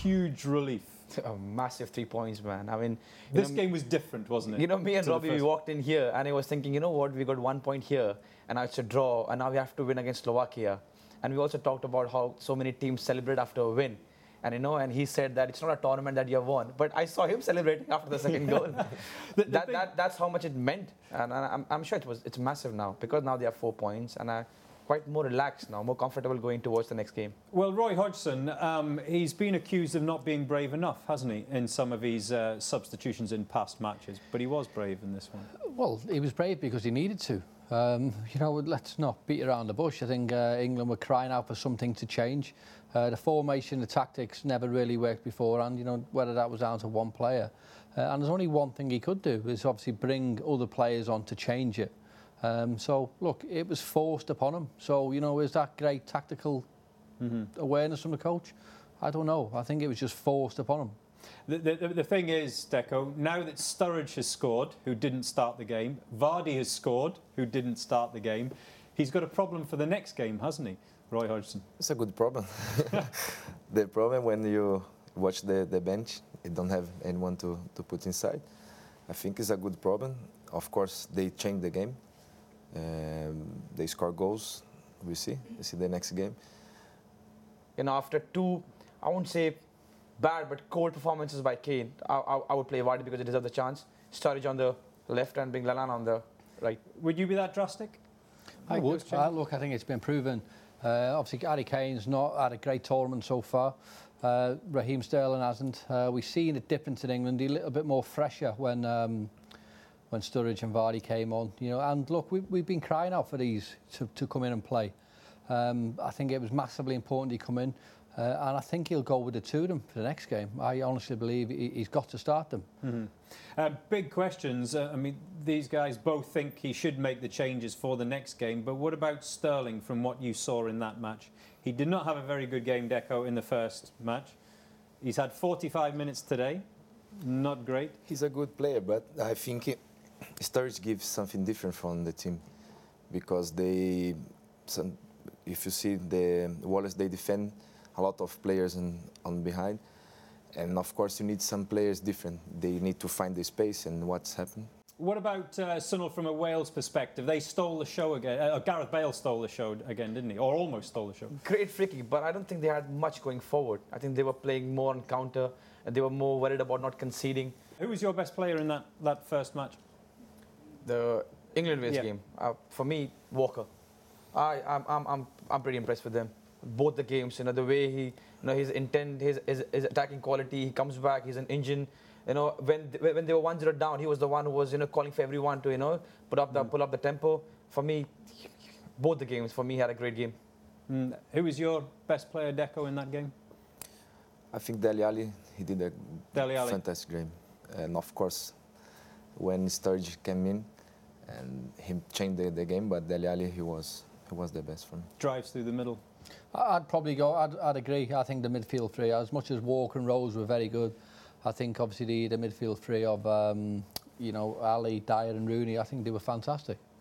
huge relief. A massive 3 points, man. I mean, This game was different, wasn't it? You know, me and to the Robbie, we first- walked in here and I was thinking, you know what, we got 1 point here and now it's a draw and now we have to win against Slovakia. And we also talked about how so many teams celebrate after a win. And, you know, and he said that it's not a tournament that you have won. But I saw him celebrating after the second goal. That's how much it meant. And I'm sure it's massive now because now they have 4 points and I'm quite more relaxed now, more comfortable going towards the next game. Well, Roy Hodgson, he's been accused of not being brave enough, hasn't he, in some of his substitutions in past matches? But he was brave in this one. Well, he was brave because he needed to. You know, let's not beat around the bush. I think England were crying out for something to change. The formation, the tactics never really worked beforehand, you know, whether that was down to one player. And there's only one thing he could do, is obviously bring other players on to change it. So, look, it was forced upon him. So, you know, is that great tactical awareness from the coach? I don't know. I think it was just forced upon him. The thing is, Deco, now that Sturridge has scored, who didn't start the game, Vardy has scored, who didn't start the game, he's got a problem for the next game, hasn't he, Roy Hodgson? It's a good problem. The problem when you watch the bench, you don't have anyone to put inside. I think it's a good problem. Of course, they change the game. They score goals. We see the next game. You know, after two, I won't say bad, but cold performances by Kane, I would play Vardy because he deserves the chance. Sturridge on the left and bring Lallana on the right. Would you be that drastic? I would. Look, I think it's been proven. Obviously, Harry Kane's not had a great tournament so far. Raheem Sterling hasn't. We've seen a difference in England. A little bit more fresher when Sturridge and Vardy came on. You know, and look, we've been crying out for these to come in and play. I think it was massively important he come in. And I think he'll go with the two of them for the next game. I honestly believe he's got to start them. Mm-hmm. Big questions. I mean, these guys both think he should make the changes for the next game. But what about Sterling from what you saw in that match? He did not have a very good game, Deco, in the first match. He's had 45 minutes today. Not great. He's a good player, but I think Sturridge gives something different from the team. Because if you see the Wallace, they defend a lot of players on behind, and of course you need some players different. They need to find the space, and what's happened. What about Sunil from a Wales perspective? They stole the show again. Gareth Bale stole the show again, didn't he? Or almost stole the show. Great free kick, but I don't think they had much going forward. I think they were playing more on counter, and they were more worried about not conceding. Who was your best player in that first match? The England-Wales game. For me, Walker. I'm pretty impressed with them. Both the games, you know, the way he, you know, his intent, his attacking quality, he comes back, he's an engine. You know, when they were 1-0 down, he was the one who was, you know, calling for everyone to, you know, pull up the tempo. For me, both the games, for me, had a great game. Who was your best player, Deco, in that game? I think Dele Alli, he did a fantastic game. And of course, when Sturridge came in, and he changed the game, but Dele Alli, he was the best for me. Drives through the middle. I'd probably go. I'd agree. I think the midfield three, as much as Walker and Rose were very good, I think obviously the midfield three of you know, Ali, Dyer, and Rooney, I think they were fantastic.